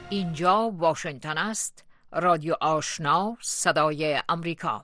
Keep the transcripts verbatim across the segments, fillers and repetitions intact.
اینجا واشنگتن است. رادیو آشنا، صدای امریکا.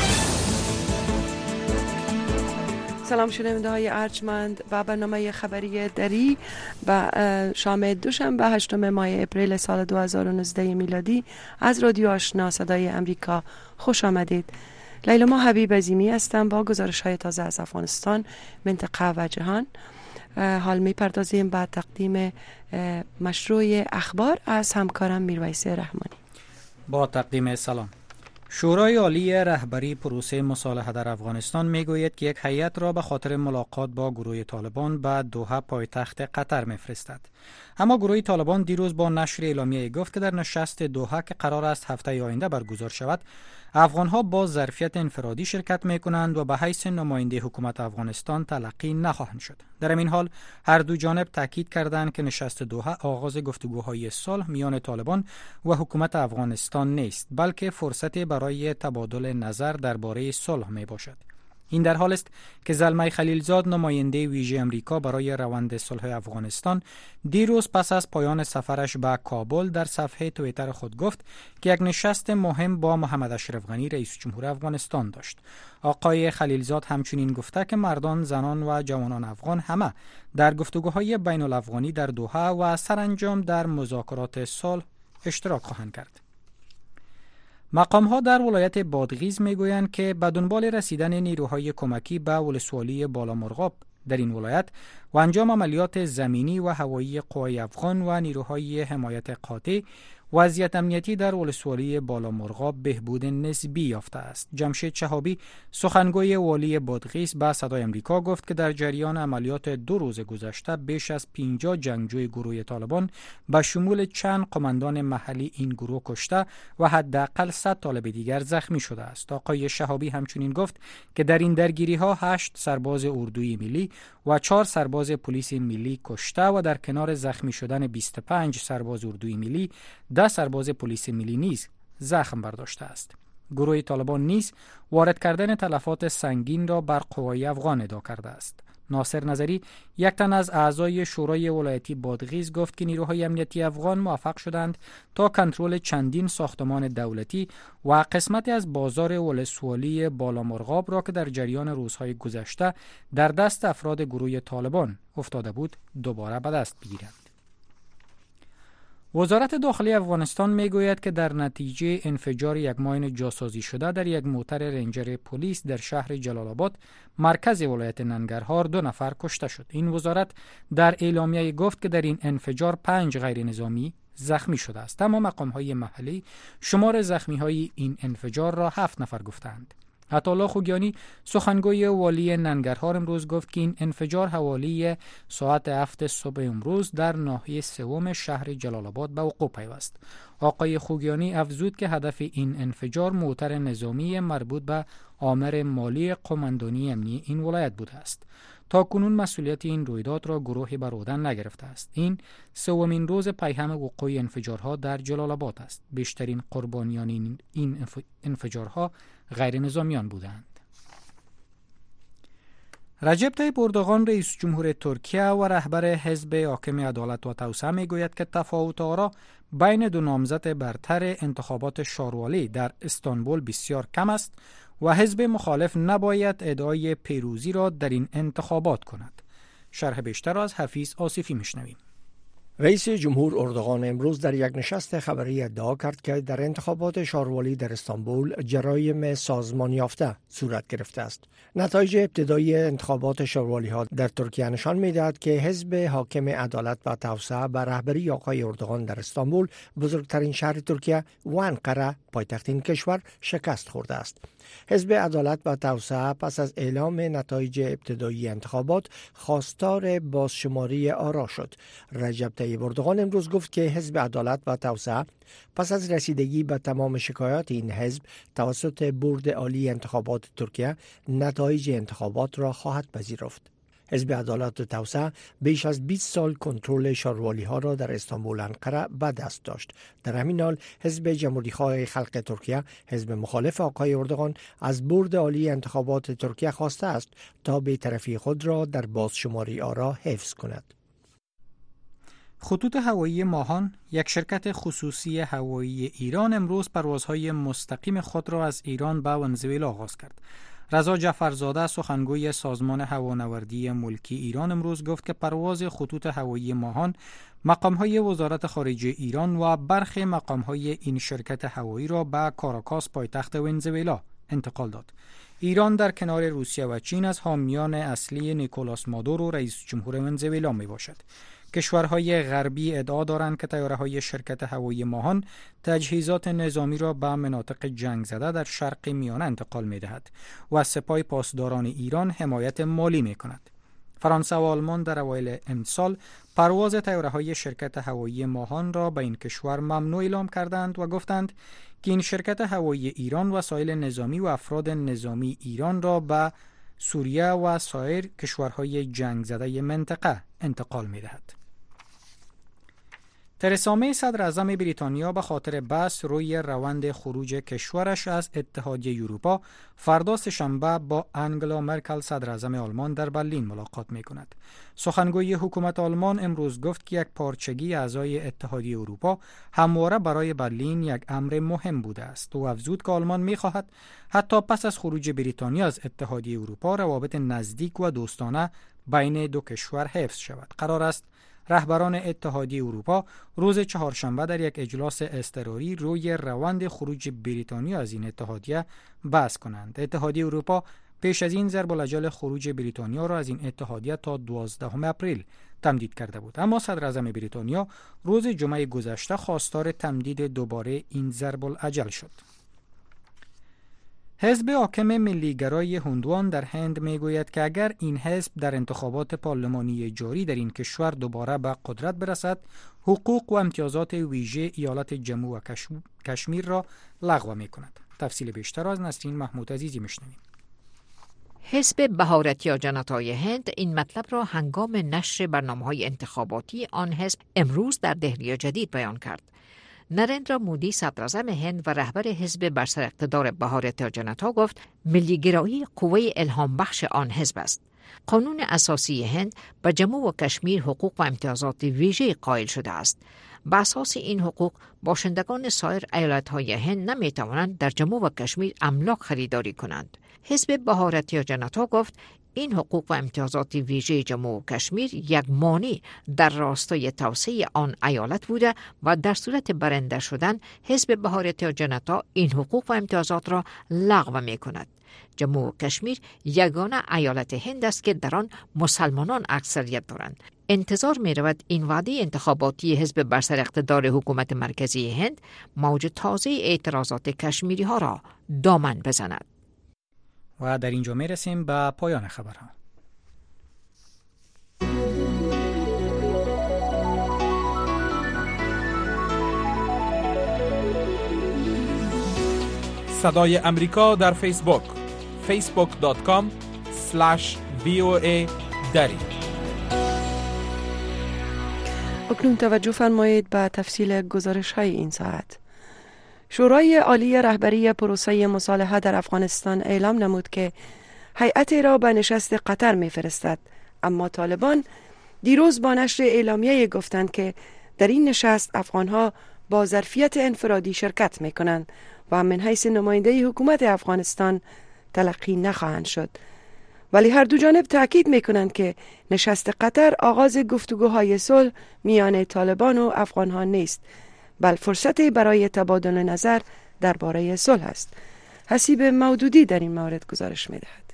سلام شنونده های ارجمند و برنامه خبری دری و شام دوشنبه هشتم ماه اپریل سال دو هزار و نوزده میلادی از رادیو آشنا صدای امریکا خوش آمدید. لیلا حبیب عظیمی هستم با گزارش های تازه از افغانستان، منطقه و جهان. حال می پردازیم به تقدیم مشروع اخبار از همکارم میرویس رحمانی. با تقدیم سلام. شورای عالی رهبری پروسه مصالحه در افغانستان میگوید که یک هیئت را به خاطر ملاقات با گروه طالبان به دوحه پایتخت قطر میفرستد. اما گروه طالبان دیروز با نشر اعلامیه گفت که در نشست دوحه که قرار است هفته آینده برگزار شود، افغانها با ظرفیت انفرادی شرکت میکنند و به حیث نماینده حکومت افغانستان تلقی نخواهند شد. در این حال هر دو جانب تاکید کردند که نشست دوحه آغاز گفتگوهای صلح میان طالبان و حکومت افغانستان نیست، بلکه فرصتی برای تبادل نظر درباره صلح می باشد. این در حال است که زلمه خلیلزاد، نماینده ویژه امریکا برای روند صلح افغانستان، دیروز پس از پایان سفرش به کابل در صفحه توییتر خود گفت که یک نشست مهم با محمد اشرف غنی رئیس جمهور افغانستان داشت. آقای خلیلزاد همچنین گفته که مردان، زنان و جوانان افغان همه در گفتگوهای بین الافغانی در دوحه و سرانجام در مذاکرات صلح اشتراک خواهند کرد. مقام‌ها در ولایت بادغیس میگویند که به دنبال رسیدن نیروهای کمکی به ولسوالی بالامرغاب در این ولایت و انجام عملیات زمینی و هوایی قوای افغان و نیروهای حمایت قاطع، وضعیت امنیتی در ولسوالی بالامرغاب بهبود نسبی یافته است. جمشید شهابی، سخنگوی والی بادغیس، به صدای امریکا گفت که در جریان عملیات دو روز گذشته بیش از پنجاه جنگجوی گروه طالبان به شمول چند قماندان محلی این گروه کشته و حداقل صد طالب دیگر زخمی شده است. آقای شهابی همچنین گفت که در این درگیری ها هشت سرباز اردوی ملی و چهار سرباز پلیس ملی کشته و در کنار زخمی شدن بیست و پنج سرباز اردوی ملی، ده سرباز پلیس ملی نیز زخم برداشته است. گروه طالبان نیز وارد کردن تلفات سنگین را بر قوای افغان ادعا کرده است. ناصر نظری، یک تن از اعضای شورای ولایتی بادغیس، گفت که نیروهای امنیتی افغان موفق شدند تا کنترل چندین ساختمان دولتی و قسمتی از بازار ولسوالی بالامرغاب را که در جریان روزهای گذشته در دست افراد گروه طالبان افتاده بود دوباره به دست بگیرند. وزارت داخلی افغانستان میگوید که در نتیجه انفجار یک ماین جاسازی شده در یک موتر رنجر پلیس در شهر جلال آباد، مرکز ولایت ننگرهار، دو نفر کشته شد. این وزارت در اعلامیه گفت که در این انفجار پنج غیر نظامی زخمی شده است، اما مقام‌های محلی شمار زخمی‌های این انفجار را هفت نفر گفتند. عطاالله خوگیانی، سخنگوی والی ننگرهار، امروز گفت که این انفجار حوالی ساعت هفت صبح امروز در ناحیه سوم شهر جلال آباد به وقوع پیوست. آقای خوگیانی افزود که هدف این انفجار موتر نظامی مربوط به آمر مالی قماندانی امنی این ولایت بوده است. تا کنون مسئولیت این رویداد را گروهی بر عهده نگرفته است. این سومین روز پیهم وقوع انفجارها در جلال آباد است. بیشترین قربانیان این انفجارها غیر نظامیان بودند. رجب طیب اردوغان، رئیس جمهور ترکیه و رهبر حزب حاکم عدالت و توسعه، میگوید که تفاوت آرا بین دو نامزد برتر انتخابات شاروالی در استانبول بسیار کم است و حزب مخالف نباید ادعای پیروزی را در این انتخابات کند. شرح بیشتر از حفیظ آصفی میشنویم. رئیس جمهور اردوغان امروز در یک نشست خبری ادعا کرد که در انتخابات شاروالی در استانبول جرایم سازمان یافته صورت گرفته است. نتایج ابتدایی انتخابات شاروالی ها در ترکیه نشان می‌دهد که حزب حاکم عدالت و توسعه به رهبری آقای اردوغان در استانبول، بزرگترین شهر ترکیه، و انقره، پایتخت این کشور، شکست خورده است. حزب عدالت و توسعه پس از اعلام نتایج ابتدایی انتخابات خواستار بازشماری آرا شد. رجب طیب اردوغان امروز گفت که حزب عدالت و توسعه پس از رسیدگی به تمام شکایات این حزب توسط بورد عالی انتخابات ترکیه، نتایج انتخابات را خواهد پذیرفت. حزب عدالت و توسعه بیش از بیست سال کنترل شاروالی ها را در استانبول و انقره به دست داشت. در همین حال حزب جمهوری‌خواه خلق ترکیه، حزب مخالف آقای اردوغان، از بورد عالی انتخابات ترکیه خواسته است تا بی‌طرفی خود را در بازشماری آرا حفظ کند. خطوط هوایی ماهان، یک شرکت خصوصی هوایی ایران، امروز پروازهای مستقیم خود را از ایران به ونزوئلا آغاز کرد. رضا جعفرزاده سخنگوی سازمان هوانوردی ملکی ایران امروز گفت که پرواز خطوط هوایی ماهان مقام‌های وزارت خارجه ایران و برخی مقام‌های این شرکت هوایی را به کاراکاس پایتخت ونزوئلا انتقال داد. ایران در کنار روسیه و چین از حامیان اصلی نیکولاس مادورو رئیس جمهور ونزوئلا میباشد. کشورهای غربی ادعا دارند که طیاره‌های شرکت هوایی ماهان تجهیزات نظامی را به مناطق جنگ زده در شرق میانه انتقال می‌دهد و سپاه پاسداران ایران حمایت مالی می‌کند. فرانسه و آلمان در اوایل امسال پرواز طیاره‌های شرکت هوایی ماهان را به این کشور ممنوع اعلام کردند و گفتند که این شرکت هوایی ایران وسایل نظامی و افراد نظامی ایران را به سوریه و سایر کشورهای جنگ زده منطقه انتقال می‌دهد. ترسا می صدر اعظم بریتانیا به خاطر بحث روی روند خروج کشورش از اتحادیه اروپا فردا سه‌شنبه با انگلا مرکل صدر اعظم آلمان در برلین ملاقات می کند. سخنگوی حکومت آلمان امروز گفت که یک پارچگی اعضای اتحادیه اروپا همواره برای برلین یک امر مهم بوده است و افزود که آلمان می خواهد حتی پس از خروج بریتانیا از اتحادیه اروپا روابط نزدیک و دوستانه بین دو کشور حفظ شود. قرار است رهبران اتحادیه اروپا روز چهارشنبه در یک اجلاس اضطراری روی روند خروج بریتانیا از این اتحادیه بحث کنند. اتحادیه اروپا پیش از این ضرب الاجل خروج بریتانیا را از این اتحادیه تا دوازدهم اپریل تمدید کرده بود، اما صدر اعظم بریتانیا روز جمعه گذشته خواستار تمدید دوباره این ضرب الاجل شد. حزب حاکم ملیگرای هندوان در هند میگوید که اگر این حزب در انتخابات پارلمانی جاری در این کشور دوباره به قدرت برسد، حقوق و امتیازات ویژه ایالت جموں و کشمیر را لغو می کند. تفصیل بیشتر از نسرین محمود عزیزی میشنویم. حزب بهارتیا جنتای هند این مطلب را هنگام نشر برنامه‌های انتخاباتی آن حزب امروز در دهلی جدید بیان کرد. نریندرا مودی صدر اعظم هند و رهبر حزب بر سر اقتدار بهارتیا جنتا گفت ملیگرایی قوه الهام بخش آن حزب است. قانون اساسی هند به جموں و کشمیر حقوق و امتیازات ویژه قائل شده است. به اساس این حقوق باشندگان سایر ایالت‌های هند نمی‌توانند در جموں و کشمیر املاک خریداری کنند. حزب بهارتیا جنتا گفت این حقوق و امتیازات ویژه جموں و کشمیر یک مانع در راستای توسعه آن ایالت بوده و در صورت برنده شدن حزب بهارتیا جنتا این حقوق و امتیازات را لغو می کند. جموں و کشمیر یگانه ایالت هند است که در آن مسلمانان اکثریت دارند. انتظار می رود این وعده انتخاباتی حزب بر سر اقتدار حکومت مرکزی هند موج تازه اعتراضات کشمیری ها را دامن بزند. و در اینجا می رسیم به پایان خبرها. صدای امریکا در فیسبوک فیسبوک دات کام اسلش وی او ای دری. اکنون توجه فرمایید به تفصیل گزارش های این ساعت. شورای عالی رهبری پروسه مصالحه در افغانستان اعلام نمود که هیئتی را به نشست قطر می‌فرستد، اما طالبان دیروز با نشر اعلامیه گفتند که در این نشست افغانها با ظرفیت انفرادی شرکت می‌کنند و من حیث نماینده حکومت افغانستان تلقی نخواهند شد. ولی هر دو جانب تاکید می‌کنند که نشست قطر آغاز گفتگوهای صلح میان طالبان و افغانها نیست، بل فرصتی برای تبادل نظر درباره صلح است. حسیب مودودی در این مورد گزارش می‌دهد.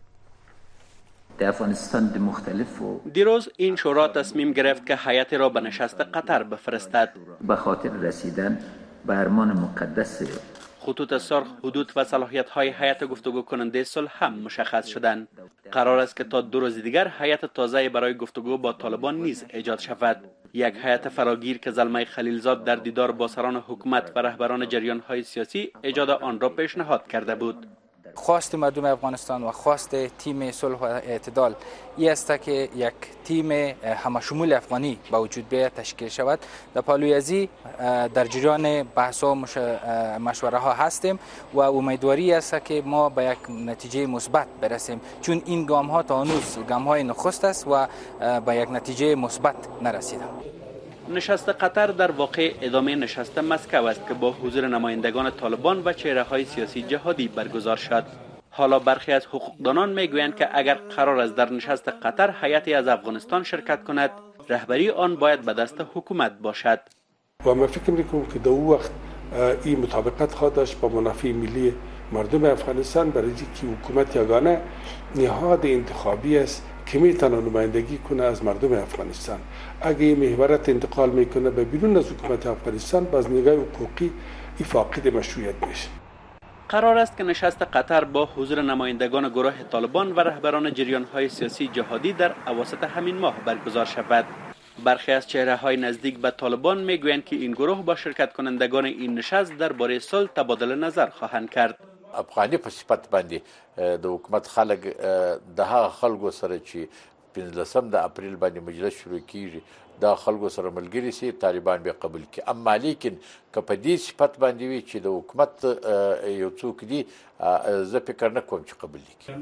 دیروز این شورا تصمیم گرفت که هیئت را به نشست قطر بفرستد. به خاطر رسیدن به ارمان مقدس خطوط سرخ، حدود و صلاحیت‌های هیئت گفتگو کننده صلح هم مشخص شدند. قرار است که تا دو روز دیگر هیئت تازه برای گفتگو با طالبان نیز ایجاد شود. یک هیئت فراگیر که زلمه خلیلزاد در دیدار با سران حکومت و رهبران جریان‌های سیاسی ایجاد آن را پیشنهاد کرده بود. خواست مردم افغانستان و خواست تیم صلح و اعتدال این است که یک تیم همشمول افغانی با وجود بیاید، تشکیل شود. در پالوی ازی در جریان بحث و مشوره ها هستیم و امیدواری است که ما به یک نتیجه مثبت برسیم، چون این گام ها تا هنوز گام های نخست است و به یک نتیجه مثبت نرسیده. نشست قطر در واقع ادامه نشست مسکو است که با حضور نمایندگان طالبان و چهره‌های سیاسی جهادی برگزار شد. حالا برخی از حقوقدانان میگویند که اگر قرار است در نشست قطر هیئتی از افغانستان شرکت کند، رهبری آن باید به دست حکومت باشد. و من فکر می‌کنم که در اون وقت این مطابقت خواهد داشت با منافع ملی مردم افغانستان، برای اینکه حکومت یگانه نهاد انتخابی است که میتونه نمایندگی کنه از مردم افغانستان. اگه این محورت انتقال میکنه به بیرون از حکومت افغانستان، باز نگاه حقوقی ای فاقد مشروعیت میشه. قرار است که نشست قطر با حضور نمایندگان گروه طالبان و رهبران جریان‌های سیاسی جهادی در اواسط همین ماه برگزار شود. برخی از چهره‌های نزدیک به طالبان میگویند که این گروه با شرکت کنندگان این نشست درباره صلح تبادل نظر خواهند کرد. افغاني په صفت باندې د حکومت خلک د هغه خلکو سره چې پنځلسم د اپریل باندې مجلس شروع کیږي دا خلکو سره ملګری سي طالبان به قبول کی، اما لیکن که په دې صفت باندې وي چې د حکومت یو څوک دی زه فکر نه کوم چې قبول کی.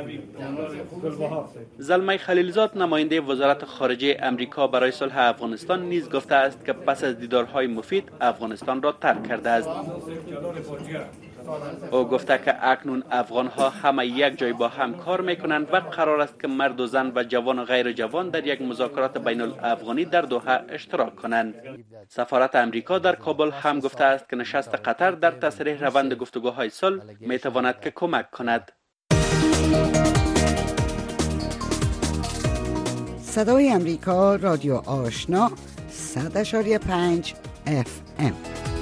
زلمه خلیلزاد نماینده وزارت خارجه امریکا برای صلح افغانستان نیز گفته است که پس از دیدارهای مفید افغانستان را ترک کرده است. او گفته که اکنون افغان ها همه یک جای با هم کار میکنند و قرار است که مرد و زن و جوان و غیر جوان در یک مذاکرات بین الافغانی در دوحه اشتراک کنند. سفارت امریکا در کابل هم گفته است که نشست قطر در تسریع روند گفتگوهای صلح میتواند که کمک کند. صدای امریکا، رادیو آشنا، صد اشاری پنج اف ام.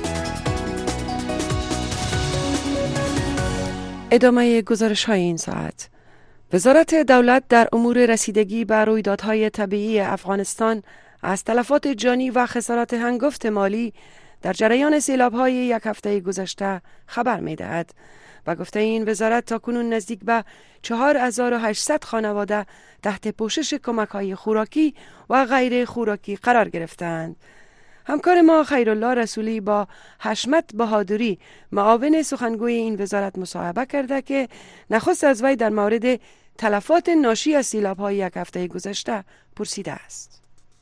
ادامه گزارش های این ساعت. وزارت دولت در امور رسیدگی به رویدادهای طبیعی افغانستان از تلفات جانی و خسارات هنگفت مالی در جریان سیلاب های یک هفته گذشته خبر می دهد و گفته این وزارت تاکنون نزدیک به چهار هزار و هشتصد خانواده تحت پوشش کمک های خوراکی و غیر خوراکی قرار گرفتند. همکار ما خیرالله رسولی با حشمت بهادری معاون سخنگوی این وزارت مصاحبه کرده که نخست از وی در مورد تلفات ناشی از سیلاب‌های یک هفته گذشته پرسیده است.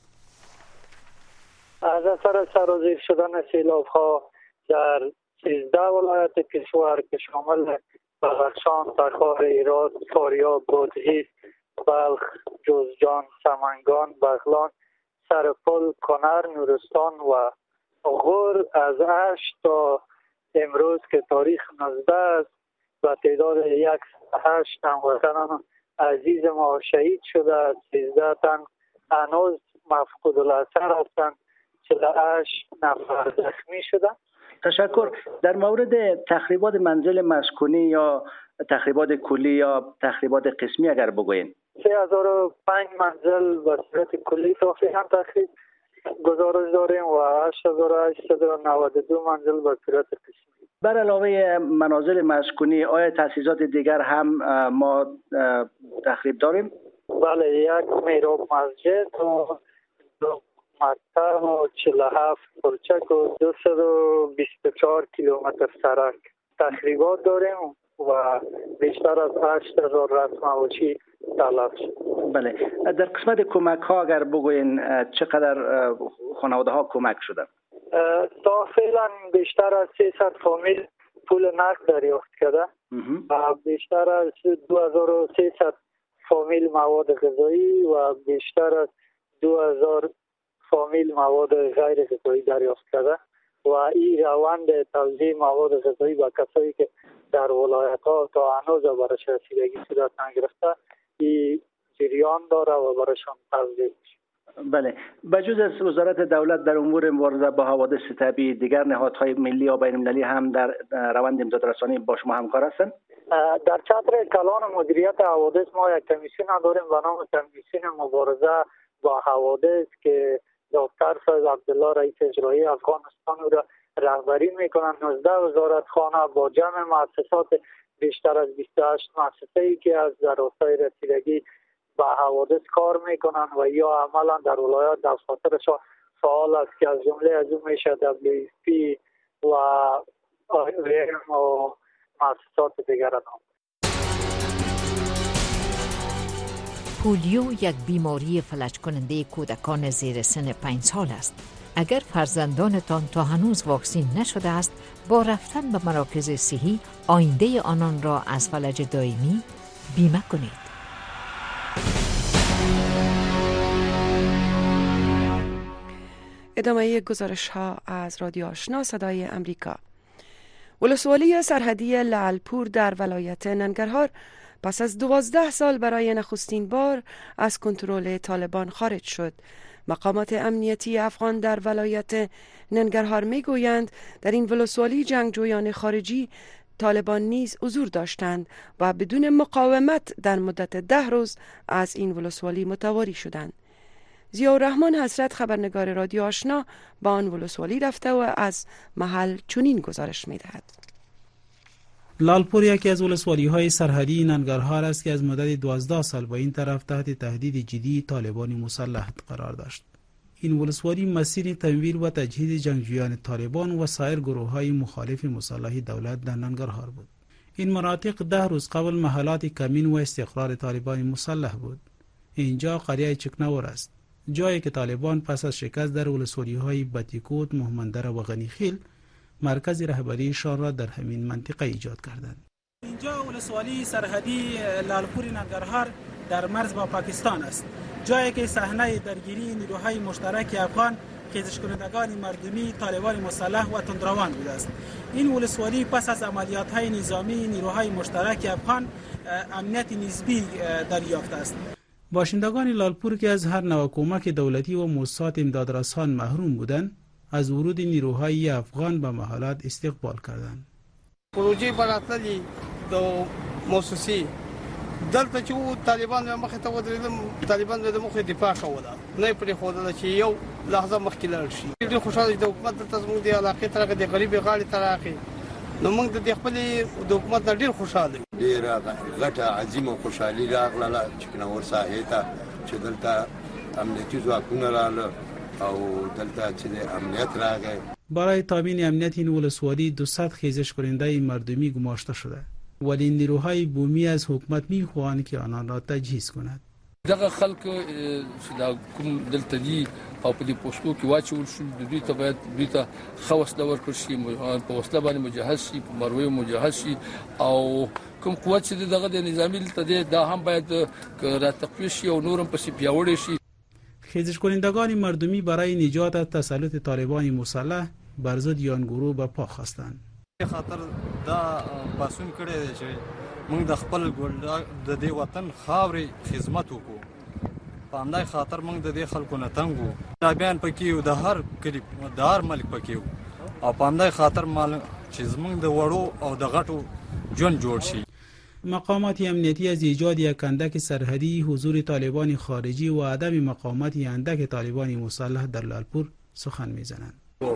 از اثر سرازیر شدن سیلاب‌ها در سیزده ولایت کشور که شامل بدخشان، تخار، هرات، فاریاب، بادغیس، بلخ، جوزجان، سمنگان، بغلان، سرپل، کنر، نورستان و غور از هشت تا امروز که تاریخ نوزده است و تعداد یک هشت هموطنان عزیز ما شهید شده است. سیزده تن هنوز مفقود الاثر هستند، چهل و هشت نفر زخمی شدند. تشکر. در مورد تخریبات منزل مسکونی یا تخریبات کلی یا تخریبات قسمی اگر بگوین. سه هزار و پنج منزل به صورت کلی تقریبا تخریب گزارش داریم و هشت هزار و هشتصد و نود و دو منزل به صورت قسمی. بر علاوه منازل مسکونی آیا تأسیسات دیگر هم ما تخریب داریم؟ بله، یک میراب مسجد و دو مکتب و چهل و هفت پلچک و دویست و بیست و چهار کیلومتر سرک تخریبات داریم و بیشتر از هشت هزار رسم‌آوچی تلف شد. بله، در قسمت کمک ها اگر بگوین چقدر خانواده ها کمک شدن؟ تا فعلا بیشتر از سیصد فامیل پول نقد دریافت کرده و بیشتر از دو هزار و سیصد فامیل مواد غذایی و بیشتر از دو هزار فامیل مواد غیر غذایی دریافت کرده و این روند توزیع مواد غذایی با کسایی که در ولایت ها تا هنوز برایش رسیدگی صورت نگرفته این جریان داره و برایشان توزیع میشه. بله، بجز از وزارت دولت در امور مبارزه با حوادث طبیعی دیگر نهادهای ملی یا بین المللی هم در روند امدادرسانی با شما همکار هستند؟ در چتر کلان مدیریت حوادث ما یک کمیسیون داریم به نام کمیسیون مبارزه با حوادث که دکتر فیض عبدالله رئیس اجرایی افغانستان را رهبری میکنند. نوزده وزارتخانه با جمع مؤسسات بیشتر از بیست و هشت مؤسسه‌ای که از در راستای رسیدگی به حوادث کار میکنند و یا عملا در ولایات دفاترشان فعال است که از جمله از اون میشه دبلیو اف پی و آیم و مؤسسات دیگر نام. پولیو یک بیماری فلج کننده کودکان زیر سن پنج سال است. اگر فرزندانتان تا هنوز واکسین نشده است، با رفتن به مراکز صحی آینده آنان را از فلج دائمی بیمه کنید. ادامه گزارش ها از رادیو آشنا صدای امریکا. ولسوالی سرحدی لعلپور در ولایت ننگرهار پس از دوازده سال برای نخستین بار از کنترل طالبان خارج شد. مقامات امنیتی افغان در ولایت ننگرهار می گویند در این ولسوالی جنگجویان خارجی طالبان نیز حضور داشتند و بدون مقاومت در مدت ده روز از این ولسوالی متواری شدند. ضیاءالرحمن حسرت خبرنگار رادیو آشنا با آن ولسوالی رفته و از محل چنین گزارش می دهد. لالپور یکی از ولسوالی های سرحدی ننگرهار است که از مدت دوازده سال با این طرف تحت تهدید جدی طالبان مسلح قرار داشت. این ولسوالی مسیر تمویل و تجهیز جنگجویان طالبان و سایر گروه های مخالف مسلح دولت در ننگرهار بود. این مناطق ده روز قبل محلات کمین و استقرار طالبان مسلح بود. اینجا قریه چکنور است، جایی که طالبان پس از شکست در ولسوالی های بتیکوت، مهمندره و غنیخیل مرکز رهبریشان را در همین منطقه ایجاد کردند. اینجا ولسوالی سرحدی لالپور ننگرهار در مرز با پاکستان است، جایی که صحنه درگیری نیروهای مشترک افغان، خیزش کنندگان مردمی، طالبان مسلح و تندروان بوده است. این ولسوالی پس از عملیات‌های نظامی نیروهای مشترک افغان امنیت نسبی دریافته است. باشندگان لالپور که از هر نوع کمک دولتی و موسسات امدادرسان محروم بودند، از ورود نیروهای افغان به محلات استقبال کردند. پروژه براتلی د موسسی دلته چې طالبان مخ ته ودرېدل، طالبان د مخ دفاع کوله، نه پرې خوده چې یو لحظه مخکې لاړ شي. ډېر خوشاله د حکومت د زموږ د علاقې ترغه د غریبي غاړې ترغه نو موږ د خپل د حکومت ډېر خوشاله ډېر غټه عظیمه خوشحالي راغله چې نور ساحې ته چې دلته امنیتي ځواکونه رااله او دلته چې امنیت راغی. برای تامین امنیت این ولسوالی دوصد خیزش کننده مردمی گماشته شده، ولی نیروهای بومی از حکومت میخواهند که آنان را تجهیز کند. دغه خلک چې دا کوم دلته دي او په دې پوسټو کې واچول شو، د دوی ته باید دوی ته ښه وسله ورکړل شي، په وسله باندې مجهز شي، په مرویو مجهز شي، او کوم قوت چې دغه د نظامی دلته دی دا هم باید را تقویه شي او نورم پسې پیاوړی شي. خیزش کنندگان مردمی برای نجات از تسلط طالبان مسلح بر ضد یان گروه به پا خواستند. خاطر دا پاسون کړی دی چې موږ د خپل د دې وطن خاورې خدمت وکړو. په همدای خاطر موږ د دې خلکو نه تنګ وو. رابیان پکې یو، د هر کلي د هر ملک پکې یو، او په همدای خاطر مال چې زموږ د وړو او د غټو ژوند جوړ شي. مقامات امنیتی از ایجاد یک اندک سرحدی، حضور طالبان خارجی و عدم مقاومت اندک طالبان مسلح در لالپور سخن میزنند.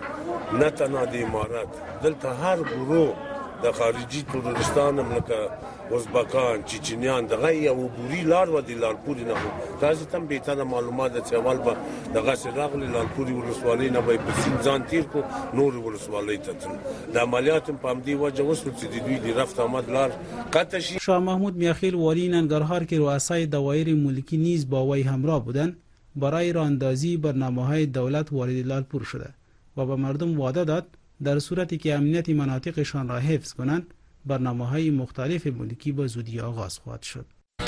نه تنها د امارات دلته هر گروه د خارجي تورستان ملکه ازبکان، چچنیان دغه یو بوري لار و د لالپور نه تاسو تم به تاسو معلومات د چوال به دغه سراغلی لالپور ولسوالۍ نه به بسین ځان تیر کو نور ولسوالۍ ته د عملیات په امدی وجه وسو چې د دوی د رفت آمد لار قطع شي. شاه محمود میاخیل والی ننگرهار که رؤسای دوایر ملکی نیز با وی همراه بودند، برای راهاندازی برنامه‌های دولت وارد لالپور شده و به مردم وعده داد در صورتی که امنیت مناطقشان را حفظ کنند، برنامه‌های مختلف ملکی به زودی آغاز خواهد شد.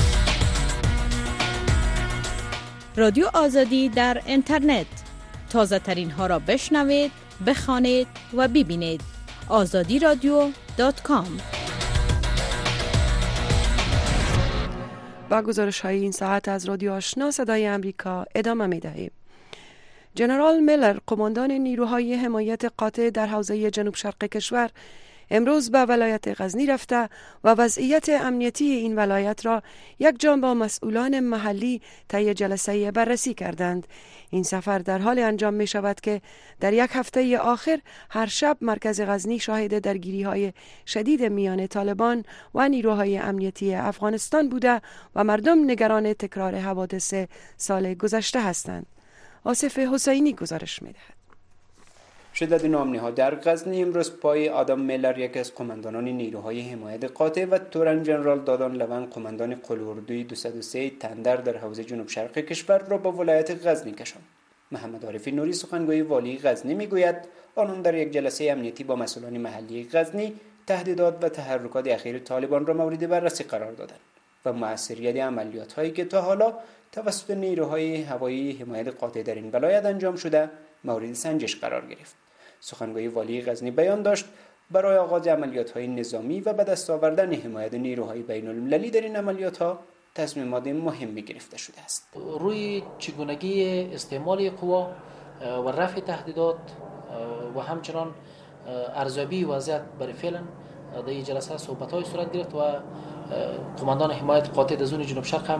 رادیو آزادی در اینترنت، تازه ترین ها را بشنوید، بخوانید و ببینید. آزادی رادیو دات کام. با گزارش های این ساعت از رادیو آشنا صدای امریکا ادامه می دهیم. جنرال میلر، قماندان نیروهای حمایت قاطع در حوزه جنوب شرق کشور، امروز به ولایت غزنی رفته و وضعیت امنیتی این ولایت را یک جان با مسئولان محلی طی جلسه بررسی کردند. این سفر در حال انجام می شود که در یک هفته آخر هر شب مرکز غزنی شاهد درگیری های شدید میان طالبان و نیروهای امنیتی افغانستان بوده و مردم نگران تکرار حوادث سال گذشته هستند. آصف حسینی گزارش می دهد. شدت ناامنی‌ها در غزنی امروز پای آدم میلر، یکی از قماندانان نیروهای حمایت قاطع، و تورن جنرال دادان لون، قماندان قلوردوی دویست و سه تندر در حوزه جنوب شرق کشور را به ولایت غزنی کشاند. محمد عارف نوری سخنگوی والی غزنی میگوید آنان در یک جلسه امنیتی با مسئولان محلی غزنی تهدیدات و تحرکات اخیر طالبان را مورد بررسی قرار دادند و مؤثریت عملیات‌هایی که تا حالا توسط نیروهای هوایی حمایت قاطع در این ولایت انجام شده مورد سنجش قرار گرفت. سخنگوی والی غزنی بیان داشت برای آغاز عملیات‌های نظامی و به دست آوردن حمایت نیروهای بین‌المللی در این عملیات‌ها تصمیمات مهمی گرفته شده است. روی چگونگی استعمال قوا و رفع تهدیدات و همچنان ارزیابی وضعیت برای فعلا در این جلسه صحبت‌های صورت گرفت و قماندان حمایت قاطع در زون جنوب شرق هم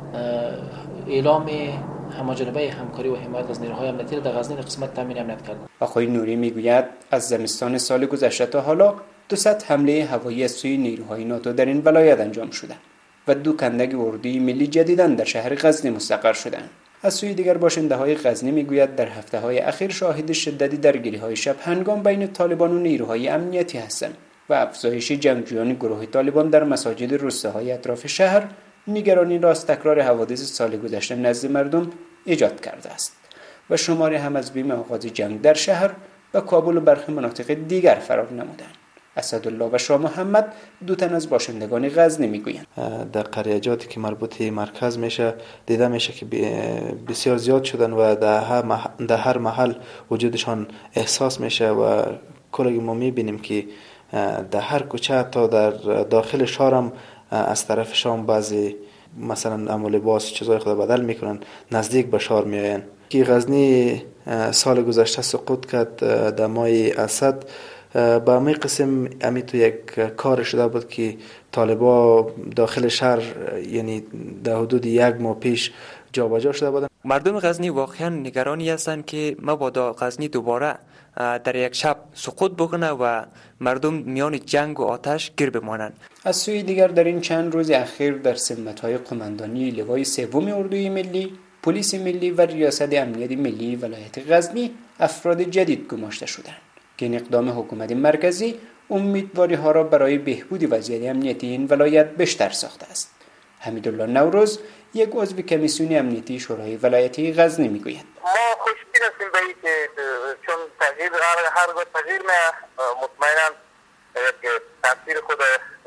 اعلام همجانبه همکاری و حمایت از نیروهای امنیتی در غزنی قسمت تامین امنیت کرد. آقای نوری میگوید از زمستان سال گذشته تا حالا دوصد حمله هوایی از سوی نیروهای ناتو در این ولایت انجام شده و دو کندک اردوی ملی جدیداً در شهر غزنی مستقر شدند. از سوی دیگر باشنده‌های غزنی میگوید در هفته‌های اخیر شاهد شدتی درگیری‌های شب هنگام بین طالبان و نیروهای امنیتی هستند و افزایش جنگجویان گروه طالبان در مساجد روستاهای اطراف شهر نگرانی را از تکرار حوادث سال گذشته نزد مردم ایجاد کرده است و شماری هم از بیم آغاز جنگ در شهر و کابل و برخی مناطق دیگر فرار نمودند. اسدالله و شاه محمد دو تن از باشندگان غزنی میگویند در قریجاتی که مربوط مرکز میشه دیده میشه که بسیار زیاد شدن و در هر محل, در هر محل وجودشان احساس میشه و کلی ما میبینیم که در هر کوچه تا در داخل شهرم از طرف شام بعضی مثلا عمل لباس چیزای خود بدل میکنن، نزدیک به شهر میاین. که غزنی سال گذشته سقوط کرد در ماه اسد، با می قسم امی تو یک کار شده بود که طالبا داخل شهر یعنی در حدود یک ماه پیش جابجا شده بودن. مردم غزنی واقعا نگرانی هستند که مبادا غزنی دوباره در یک شب سقوط بکنه و مردم میان جنگ و آتش گیر بمانند. از سوی دیگر در این چند روز اخیر در سمت‌های قماندانی لوای سوم اردوی ملی، پلیس ملی و ریاست امنیت ملی ولایت غزنی افراد جدید گماشته شدند که این اقدام حکومت مرکزی امیدواری ها را برای بهبود وضعیت امنیتی این ولایت بیشتر ساخته است. حمیدالله نوروز یک عضو کمیسیون امنیتی شورای ولایتی غزنی میگوید ما خوشبین هستیم به اینکه چون تغییر هر گاه تغییر ما مطمئنا تاثیر خود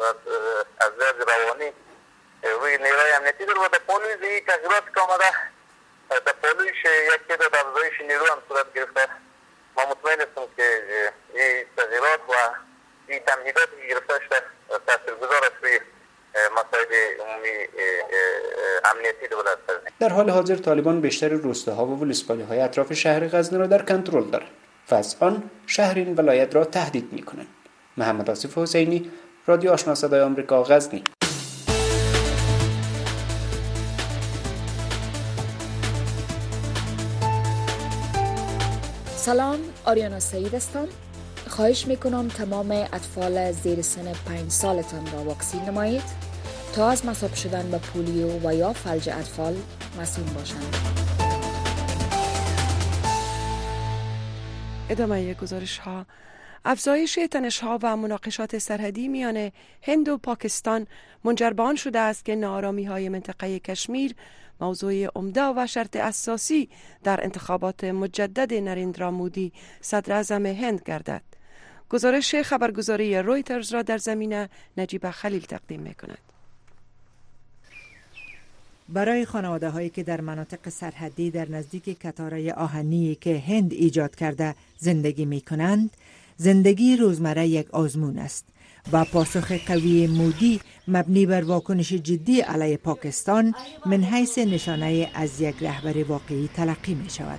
از لحاظ روانی روی نیروی امنیتی داره و در پالوی این تغییرات که آمده در پالویش یک تعداد افزایش نیرو هم صورت گرفته. ما مطمئن هستیم که این تغییرات و این تمهیداتی که گرفته شده تاثیرگذار است روی مسائل عمومی امنیتی دولت غزنی. در حال حاضر طالبان بیشتر روستاها و ولسوالی‌های اطراف شهر غزنی را در کنترل دارند و از آن شهر این ولایت را تهدید می‌کنند. محمد آصف حسینی، رادیو آشنا صدای آمریکا، غزنی. سلام، آریانا سعید هستم. خواهش میکنم تمام اطفال زیر سن پنج سالتان را واکسین نمایید تا از مصاب شدن به پولیو و یا فلج اطفال مسئول باشند. ادامه گزارش ها. افزایش تنش ها و مناقشات سرحدی میان هند و پاکستان منجر به آن شده است که ناآرامی های منطقه کشمیر موضوع عمده و شرط اساسی در انتخابات مجدد نریندرا مودی صدر اعظم هند گردد. گزارش خبرگزاری رویترز را در زمینه نجیب خلیل تقدیم می‌کند. برای خانواده هایی که در مناطق سرحدی در نزدیک کتاره آهنی که هند ایجاد کرده زندگی می کنند، زندگی روزمره یک آزمون است و پاسخ قوی مودی مبنی بر واکنش جدی علیه پاکستان من حیث نشانه از یک رهبر واقعی تلقی می شود.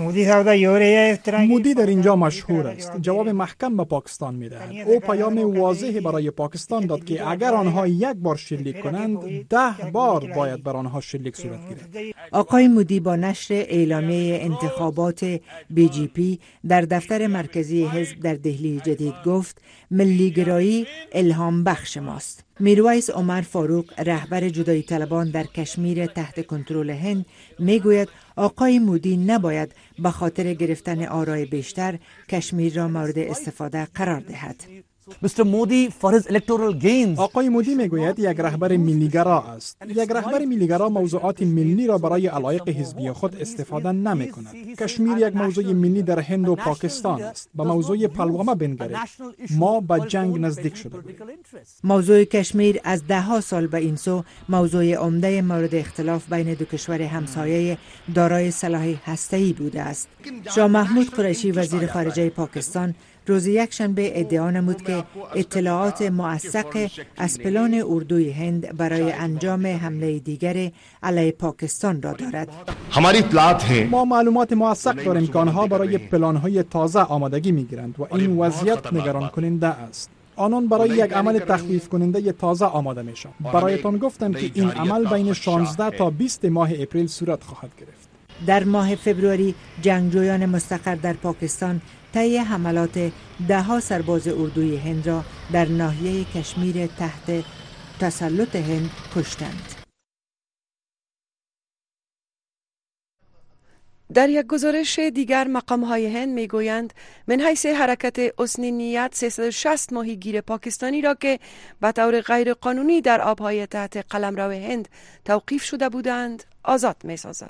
مودی در اینجا مشهور است. جواب محکم به پاکستان می دهد. او پیام واضحی برای پاکستان داد که اگر آنها یک بار شلیک کنند، ده بار باید بر آنها شلیک صورت گیرد. آقای مودی با نشر اعلامیه انتخابات بی جی پی در دفتر مرکزی حزب در دهلی جدید گفت ملیگرایی الهام بخش ماست. میرویس عمر فاروق، رهبر جدایی طلبان در کشمیر تحت کنترل هند، میگوید آقای مودی نباید به خاطر گرفتن آرای بیشتر کشمیر را مورد استفاده قرار دهد. Mister Modi for his electoral gains. آقای مودی میگوید یک رهبر ملیگرا است. یک رهبر ملیگرا موضوعات ملی را برای علایق حزبی خود استفاده نمی کند. کشمیر یک موضوع ملی در هند و پاکستان است. به موضوع پلوامه بنگرید. ما به جنگ نزدیک شده بودیم. موضوع کشمیر از ده ها سال به این سو موضوع عمده مورد اختلاف بین دو کشور همسایه دارای سلاح هسته‌ای بوده است. شاه محمود قریشی وزیر خارجه پاکستان روز یکشنبه ادعا نمود که اطلاعات موثق از پلان اردوی هند برای انجام حمله دیگر علیه پاکستان را دارد. ما معلومات موثق داریم که آنها برای پلان‌های تازه آمادگی می‌گیرند و این وضعیت نگران کننده است. آنان برای یک عمل تخفیف کننده تازه آماده میشن. برایتان گفتم که این عمل بین شانزده تا بیست ماه اپریل صورت خواهد گرفت. در ماه فوریه جنگجویان مستقر در پاکستان طی حملات ده ها سرباز اردوی هند را در ناحیه کشمیر تحت تسلط هند کشتند. در یک گزارش دیگر مقام‌های هند میگویند من حیث حرکت حسن نیت سیصد و شصت ماهیگیر پاکستانی را که به طور غیر قانونی در آبهای تحت قلمرو هند توقیف شده بودند آزاد می‌سازد.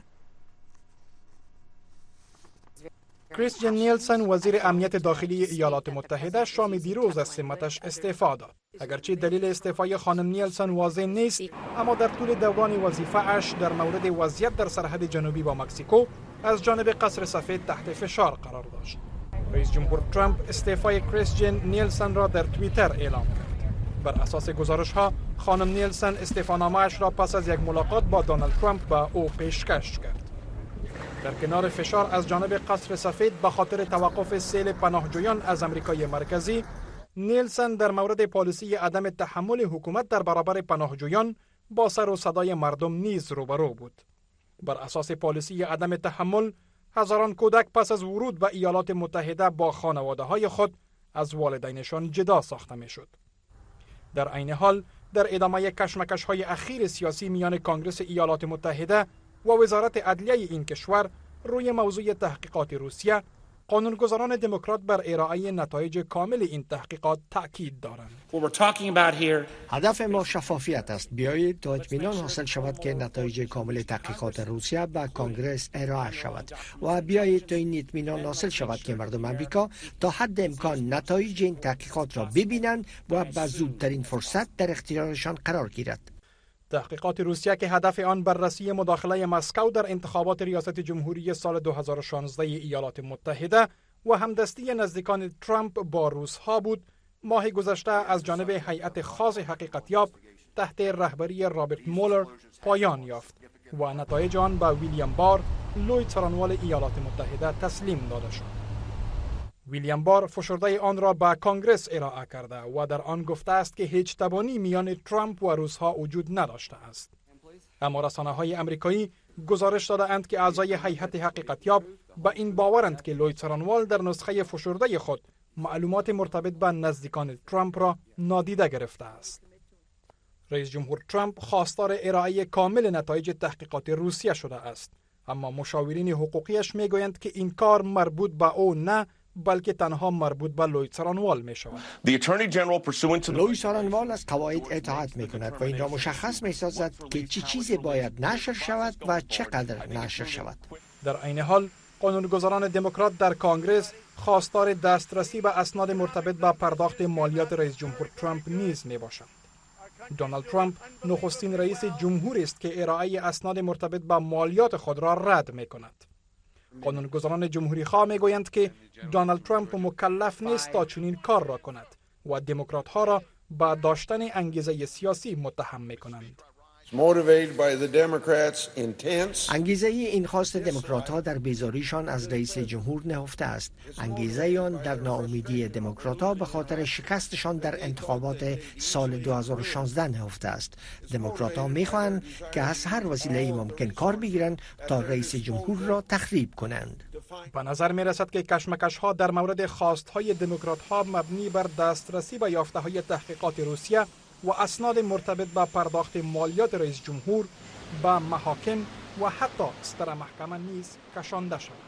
کریستین نیلسن وزیر امنیت داخلی ایالات متحده شام دیروز از سمتش استعفا داد. اگرچه دلیل استعفای خانم نیلسن واضح نیست، اما در طول دوران وظیفه‌اش در مورد وضعیت در سرحد جنوبی با مکزیکو از جانب قصر سفید تحت فشار قرار داشت. رئیس جمهور ترامپ استعفای کریستین نیلسن را در توییتر اعلام کرد. بر اساس گزارش‌ها خانم نیلسن استعفانامه‌اش را پس از یک ملاقات با دونالد ترامپ به او پیشکش کرد. در کنار فشار از جانب قصر سفید به خاطر توقف سیل پناهجویان از امریکای مرکزی، نیلسن در مورد پالیسی عدم تحمل حکومت در برابر پناهجویان با سر و صدای مردم نیز روبرو بود. بر اساس پالیسی عدم تحمل، هزاران کودک پس از ورود به ایالات متحده با خانواده‌های خود از والدینشان جدا ساخته می‌شد. در عین حال، در ادامه کشمکش‌های اخیر سیاسی میان کانگرس ایالات متحده و وزارت عدلیه این کشور روی موضوع تحقیقات روسیه، قانونگذاران دموکرات بر ارائه نتایج کامل این تحقیقات تأکید دارند. هدف ما شفافیت است. بیایید تا اطمینان حاصل شود که نتایج کامل تحقیقات روسیه به کانگرس ارائه شود و بیایید تا این اطمینان حاصل شود که مردم امریکا تا حد امکان نتایج این تحقیقات را ببینند و به زودترین فرصت در اختیارشان قرار گیرد. تحقیقات روسیه که هدف آن بررسی مداخله مسکو در انتخابات ریاست جمهوری سال دو هزار و شانزده ایالات متحده و همدستی نزدیکان ترامپ با روس‌ها بود، ماه گذشته از جانب هیئت خاص حقیقتیاب تحت رهبری رابرت مولر پایان یافت و نتایج آن به ویلیام بار، لوی څارنوال ایالات متحده تسلیم داده شد. ویلیام بار فشرده آن را به کانگرس ارائه کرده و در آن گفته است که هیچ تبانی میان ترامپ و روس‌ها وجود نداشته است. اما رسانه‌های آمریکایی گزارش داده اند که اعضای هیئت حقیقتیاب به این باورند که لوی څارنوال در نسخه فشرده خود معلومات مرتبط به نزدیکان ترامپ را نادیده گرفته است. رئیس جمهور ترامپ خواستار ارائه کامل نتایج تحقیقات روسیه شده است، اما مشاورین حقوقیش میگویند که این کار مربوط به او نه، بلکه تنها مربوط به لوی څارنوال می شود. لوی څارنوال از قواعد اطاعت می کند و این را مشخص می سازد که چی چیزی باید نشر شود و چقدر نشر شود. در عین حال قانونگذاران دموکرات در کانگرس خواستار دسترسی به اسناد مرتبط با پرداخت مالیات رئیس جمهور ترامپ نیز می باشند. دونالد ترامپ نخستین رئیس جمهوری است که ارائه اسناد مرتبط با مالیات خود را رد می کند. قانونگذاران جمهوری خواه می گویند که دونالد ترامپ مکلف نیست تا چنین کار را کند و دموکرات ها را با داشتن انگیزه سیاسی متهم می کنند. انگیزه این خواست دموکرات ها در بیزاریشان از رئیس جمهور نهفته است. انگیزه آن در ناامیدی دموکرات ها به خاطر شکستشان در انتخابات سال دو هزار و شانزده نهفته است. دموکرات ها می خواهند که از هر وسیله ممکن کار بگیرند تا رئیس جمهور را تخریب کنند. به نظر می رسد که کشمکش ها در مورد خواست های دموکرات ها مبنی بر دسترسی به یافته های تحقیقات روسیه و اسناد مرتبط با پرداخت مالیات رئیس جمهور به محاکم و حتی ستر محکمه نیز کشانده شود.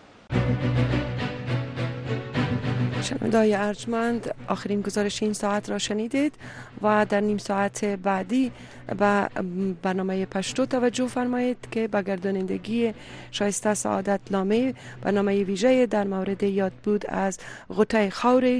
شنونده‌های ارجمند، آخرین گزارش این ساعت را شنیدید و در نیم ساعت بعدی به برنامه پشتو توجه فرمایید که به گردانندگی شایسته سعادت لامه برنامه ویژه در مورد یاد بود از غوطه خاور